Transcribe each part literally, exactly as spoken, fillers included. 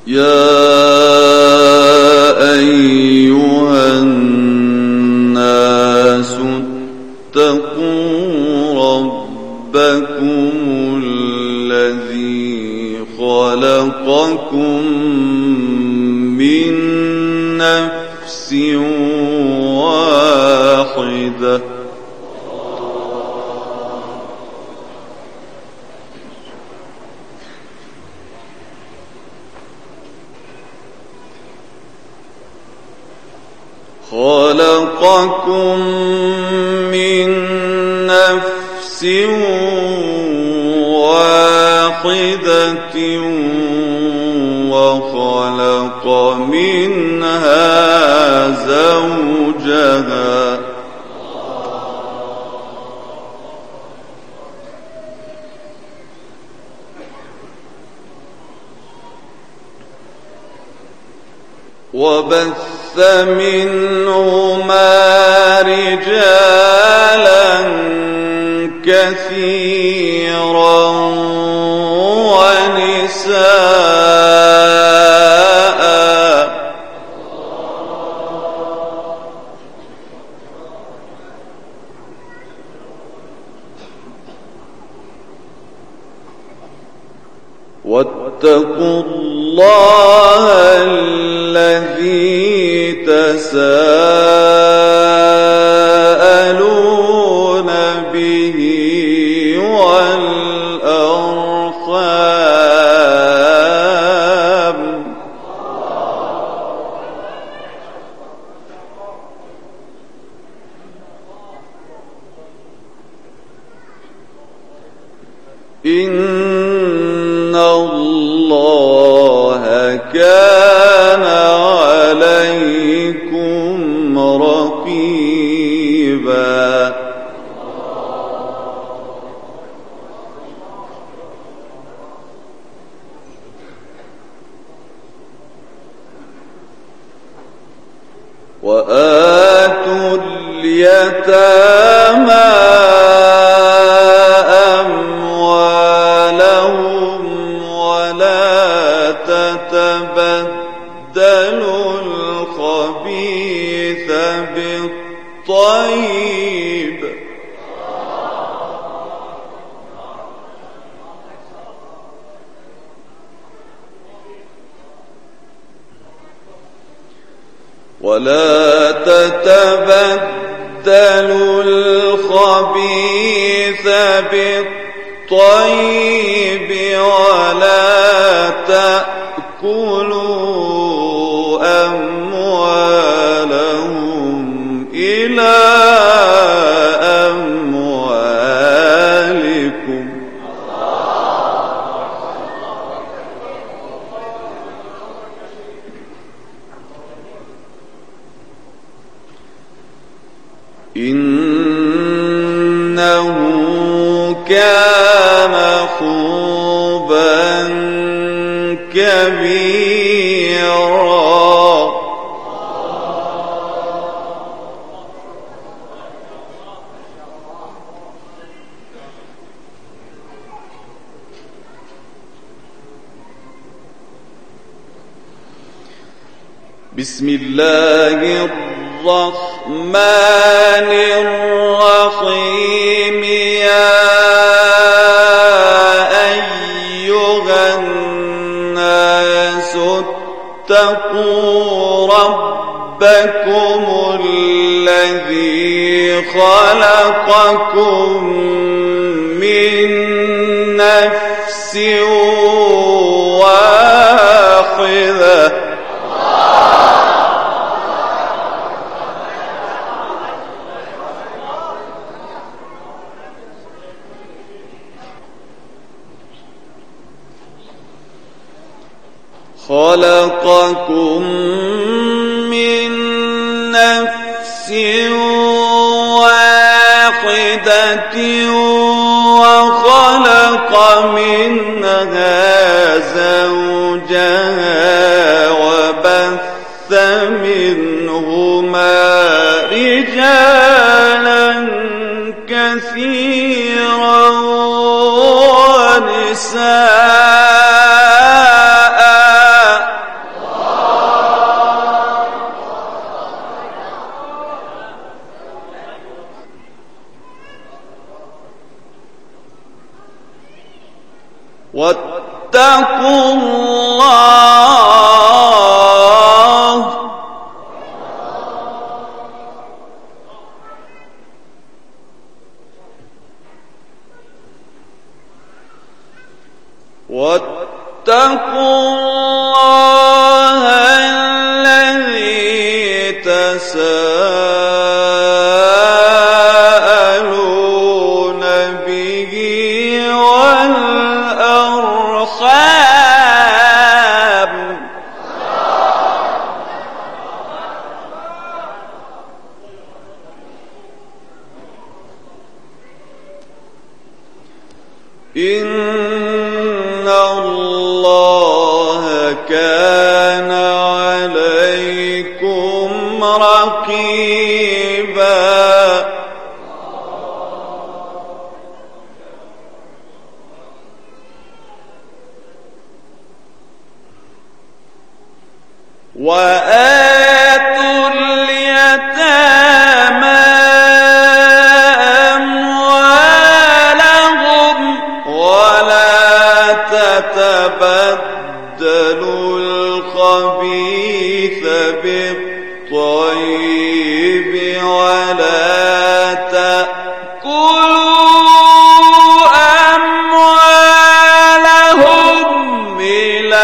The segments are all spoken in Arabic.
يا أيها الناس اتقوا ربكم الذي خلقكم من نفس واحدة خلقكم من نفس واحدة وخلق منها زوجها وبث منهما رجالا كثيرا ونساء واتقوا الله الذي تساءلون به والأرحام إن الله كان عليكم رقيبا وآتوا اليتامى أموالهم ولا تتبدلوا الخبيث بالطيب ولا تتبدلوا الخبيث بالطيب ولا تأكلوا أموالهم إلى أموالكم إنه كان حوبا كبيرا بسم الله الرحمن الرحيم يا أيها الناس اتقوا ربكم الذي خلقكم من نفس واحدة خلقكم من نفس واحدة وخلق منها زوجها وبث منهما رجالا كثيرا ونساء واتقوا الله واتقوا الله الذي تساءلون به والأرحام إن الله كان عليكم رقيبا وآتوا اليتامى أموالهم ولا تتبدلوا الخبيث بالطيب ولا تأكلوا أموالهم إلى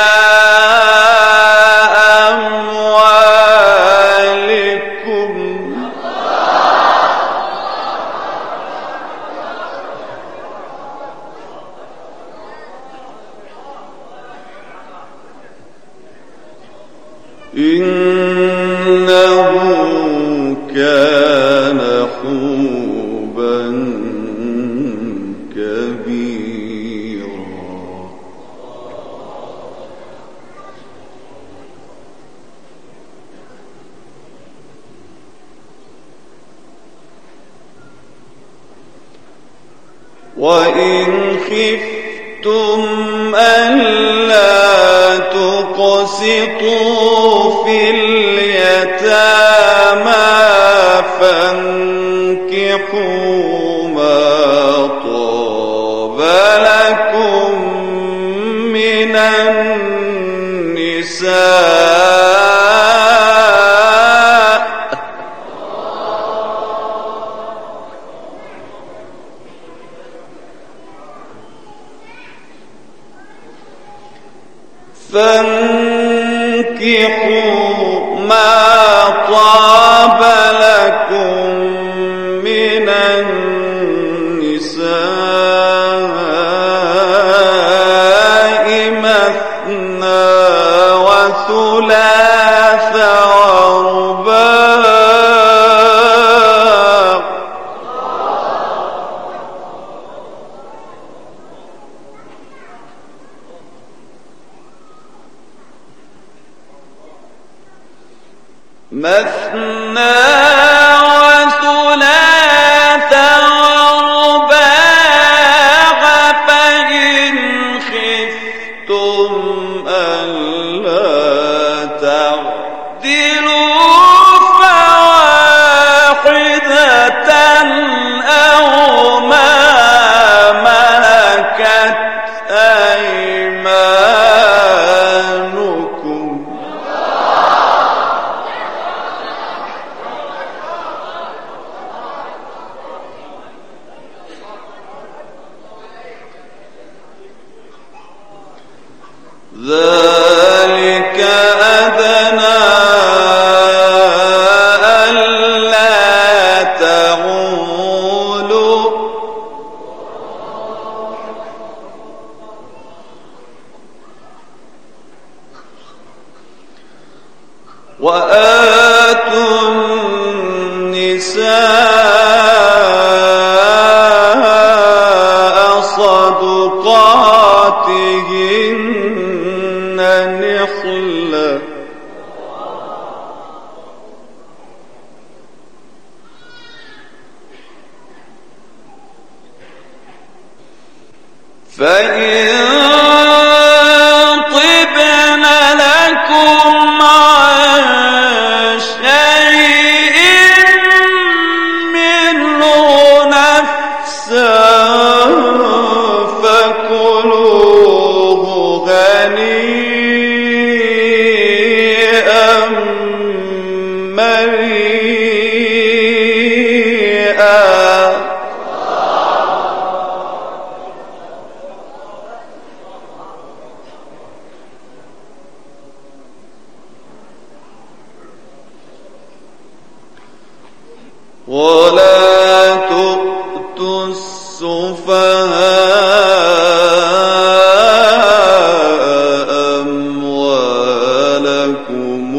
إنه كان حوبا كبيرا وإن خفتم ألا تقسطوا في اليتامى فانكحوا ما طاب لكم من النساء فانكحوا ما طاب لكم من النساء مثنى وثلاث ورباع مثنى وثلاث ورباع فإن خفتم ألا تعدلوا فواحدة أو ما ملكت أيمانكم ذلك أدنى ألا تعولوا وآتوا النساء صدقاتهن نحلة فإن طبن لكم عن شيء منه نفسا فكلوا ولا تؤتوا السفهاء أموالكم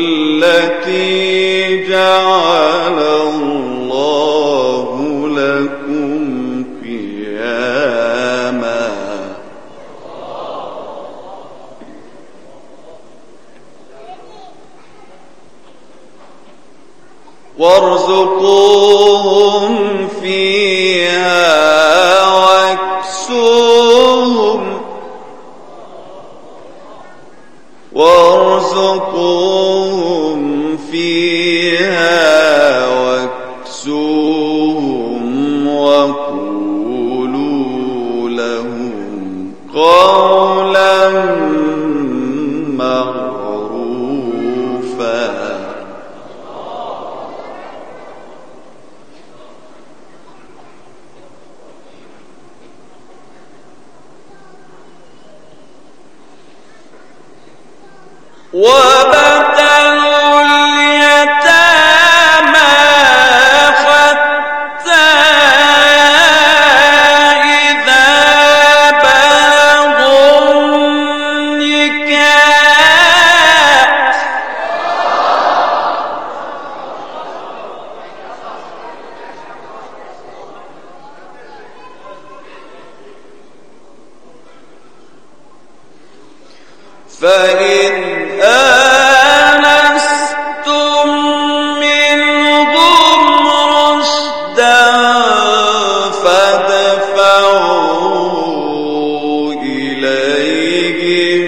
التي جعل الله لكم قياما وارزقوهم فيها واكسوهم وارزقوهم فيها واكسوهم وقولوا لهم قولا معروفا. وابتلوا اليتامى حتى إذا بلغوا النكاح فإن آنستم منهم رشدا فادفعوا إليهم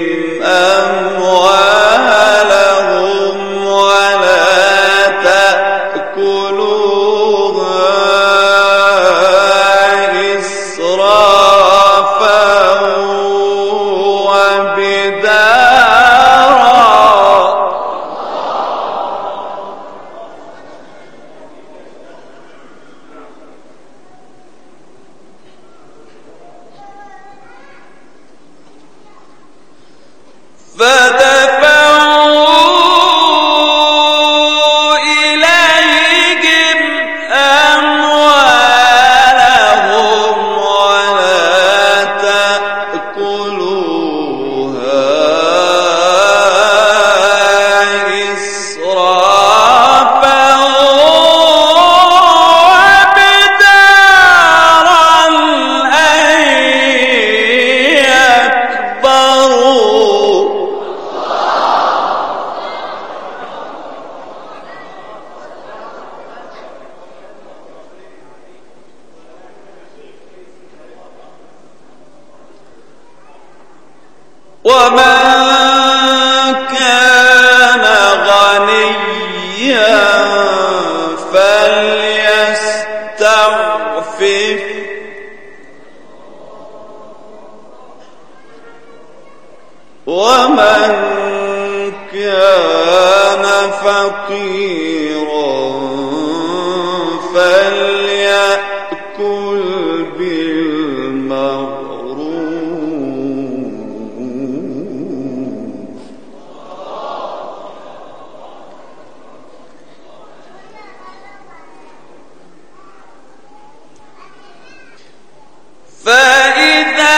أموالهم ولا تأكلوها إسرافا وبدارا فدفعوا إليهم أموالهم ولا تأكلوها إسرافا وبدارا أن يكبروا. ومن كان غنيا فليستعفف ومن كان فقيرا فليأكل بالمعروف فإذا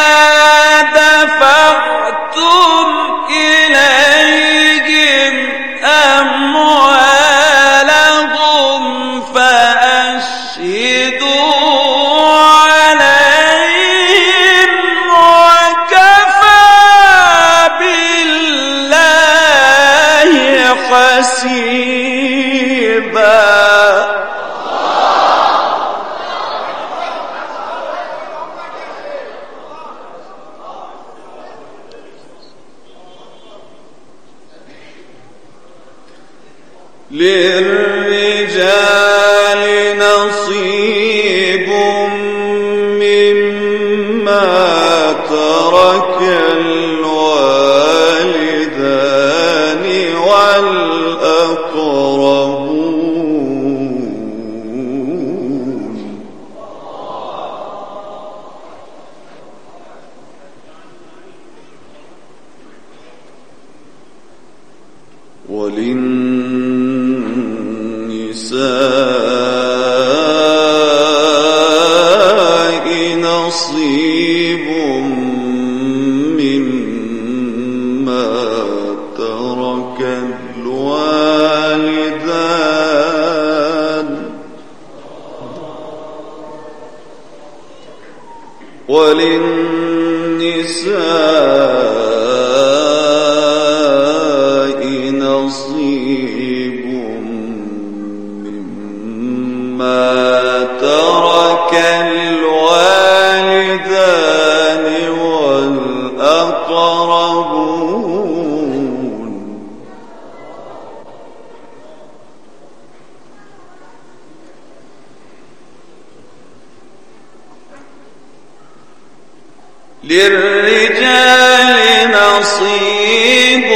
دفعتم إليهم أموالهم فأشهدوا عليهم وكفى بالله حسيبا. للرجال نصيب مما ترك الوالدان والأقربون نصيب مما ترك الوالدان وللنساء نصيب مما ترك الوالدان والأقربون للرجال نصيب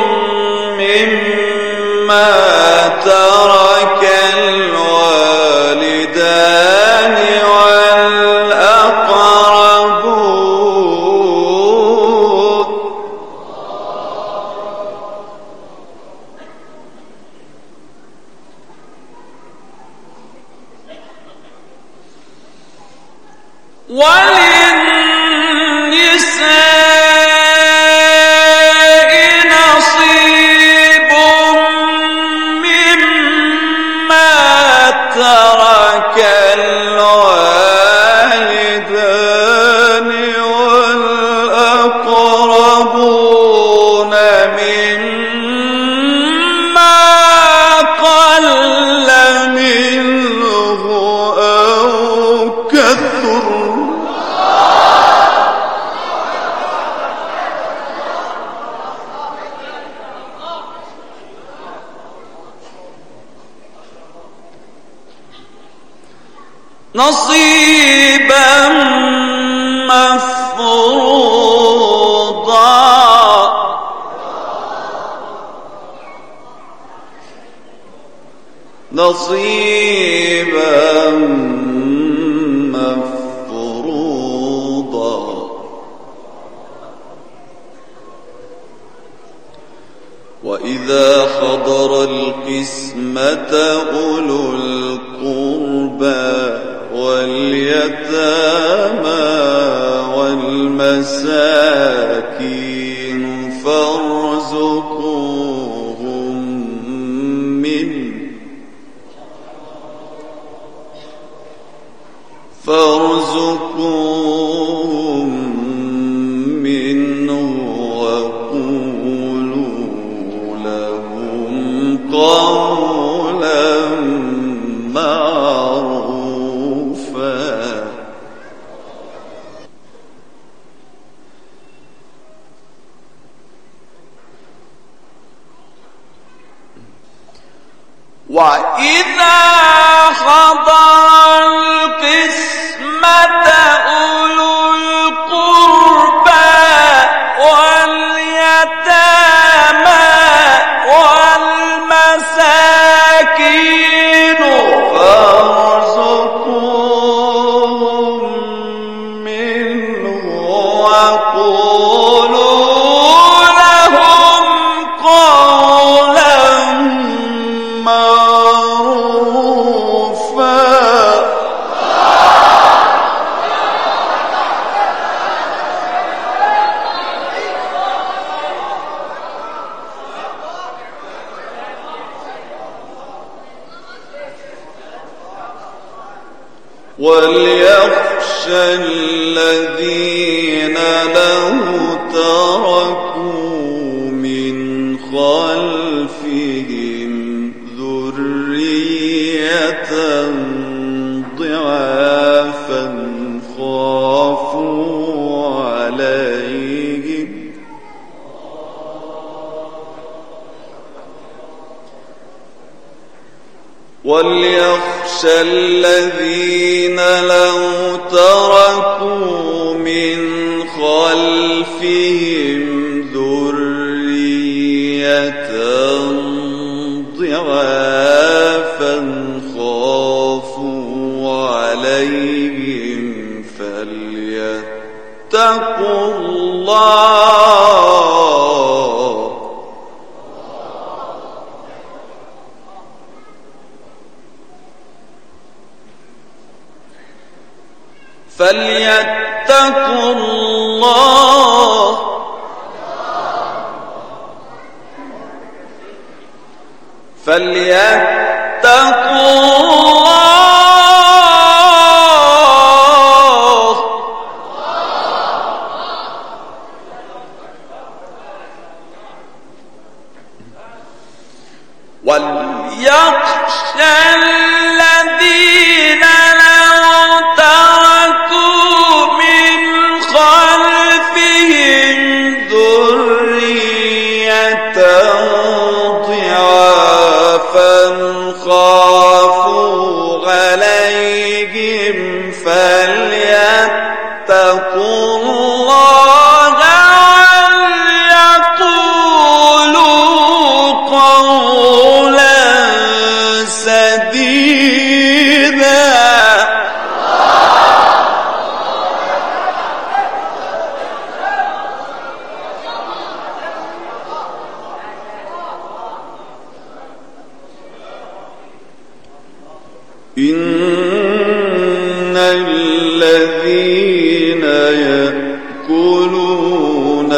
مما ترك الوالدان والأقربون وللنساء نصيب مما ترك الوالدان والأقربون مما قل منه أو كثر نصيبا مفروضا نصيبا مفروضا وإذا حضر القسمة أولو القربى واليتامى والمساكين فارزقوهم منه فارزقوهم منه وقولوا لهم قولا معروفا وإذا حضر القسمة أولو القربى واليتامى والمساكين فارزقوهم منه وقولوا لهم قولا معروفا وليخشى الذين لو تركوا من خلفهم ذرية ضعافا خافوا عليهم وليخشى الذين لو تركوا من خلفهم ذرية ضعافا خافوا عليهم فليتقوا الله فليتقوا الله فليتقوا الله وليخشى الذين لو تركوا من خلفهم ذرية ضعافا خافوا عليهم فليتقوا الله وليقولوا قولا سديدا. إن الذين يأكلون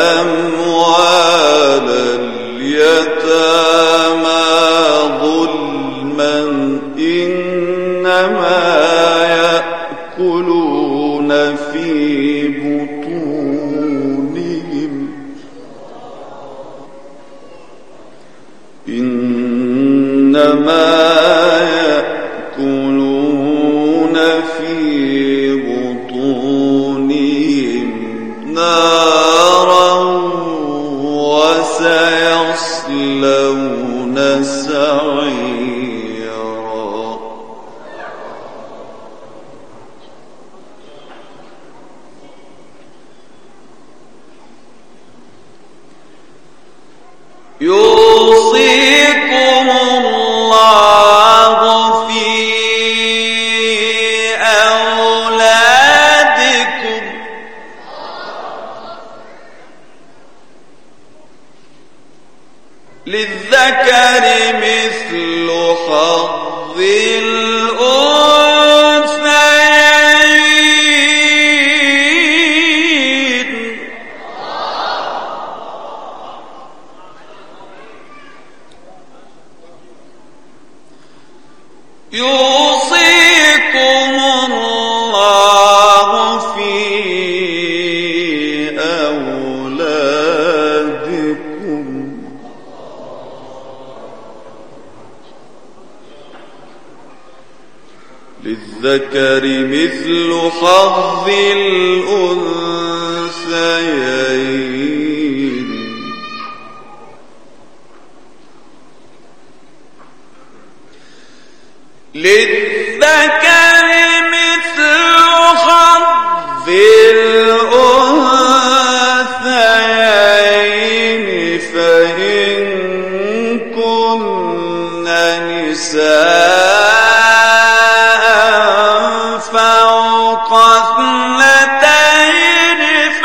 أموال اليتامى ظلما إنما يأكلون في بطونهم إنما يأكلون في بطونهم نارا وسيصلون سعيرا. يوصيكم الله في أولادكم للذكر مثل حظ الأنثيين. يوصيكم الله في أولادكم للذكر مثل حظ الأنثيين. للذكر مثل حظ الأنثيين فإن كن نساء فوق اثنتين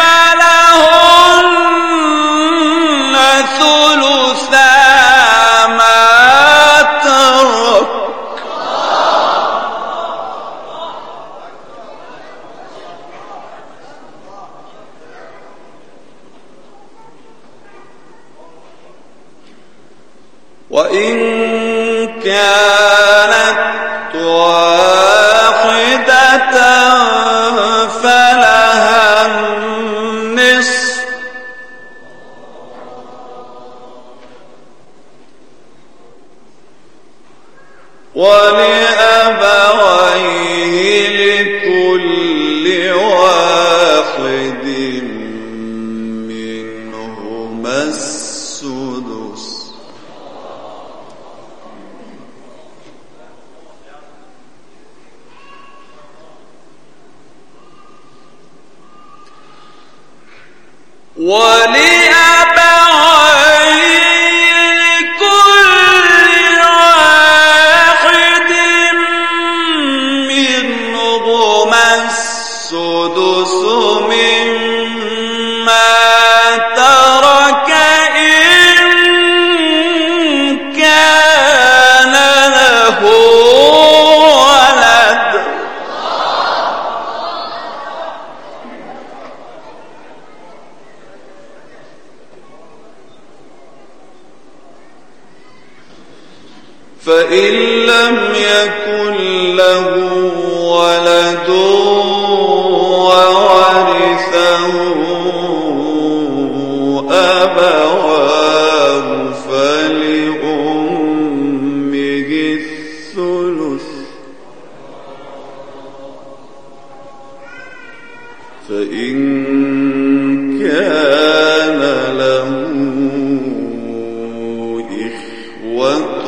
فلهن ثلثا ما ترك وإن كانت واحدة فلها النصف ولأبويه لكل واحد منهما السدس. ولأبويه لكل واحد منهما السدس مما ترك إن كان له ولد فإن لم يكن له ولد وورثه أبواه فلأمه الثلث فإن كان له إخوة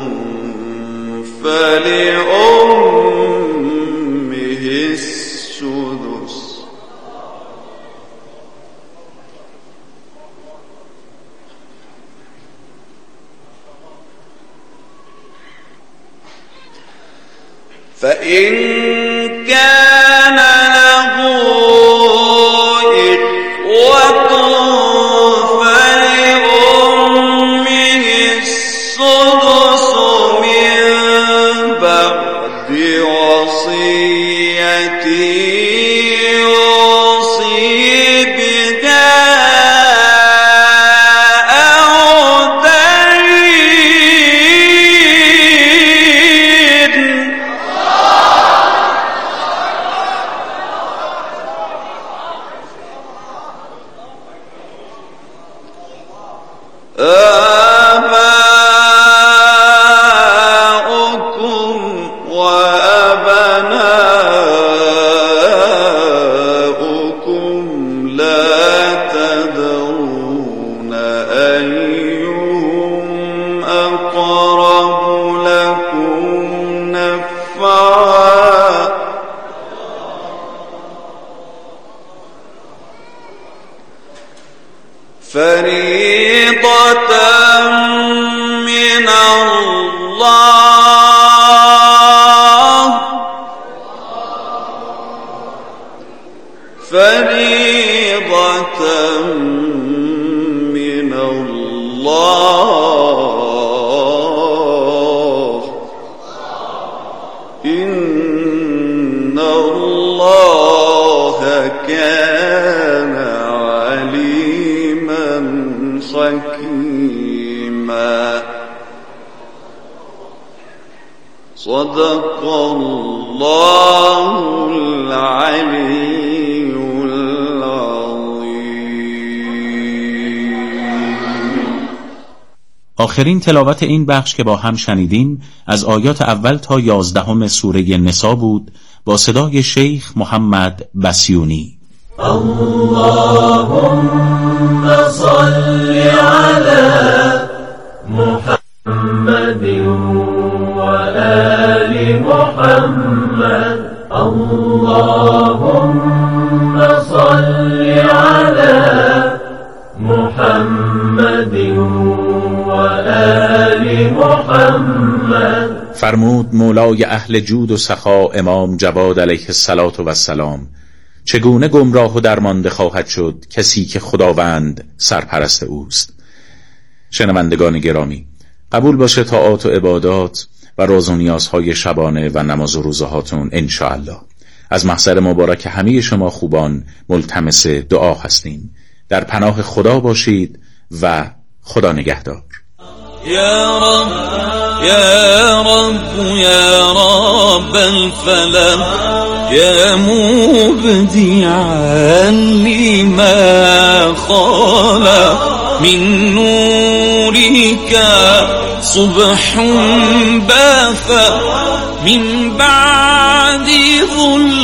فلأمه السدس فإن كان له إخوة فلأمه السدس من بعد وصية يوصي بها أو دين. آباؤكم وأبناؤكم لا تدرون أيهم أقرب لكم نفعا فريضة من الله فريضة من الله إن الله كان عليما حكيما. صدق الله العلي العظيم. آخرین تلاوت این بخش که با هم شنیدیم از آیات اول تا یازدهم سوره نساء بود با صدای شیخ محمد بسیونی. اللهم صل على محمد وآل محمد اللهم صل على محمد وآل محمد. فرمود مولای اهل جود و سخا امام جواد علیه الصلاة و السلام: چگونه گمراه و درمانده خواهد شد کسی که خداوند سرپرست اوست. شنوندگان گرامی، قبول باشه طاعات و عبادات و راز و نیازهای شبانه و نماز و روزه هاتون انشاءالله. از محضر مبارک همه شما خوبان ملتمس دعا هستیم. در پناه خدا باشید و خدا نگهدار. يا رب يا رب يا رب الفلك يا مبدعا لما خلق من نورك صبح باث من بعد ظل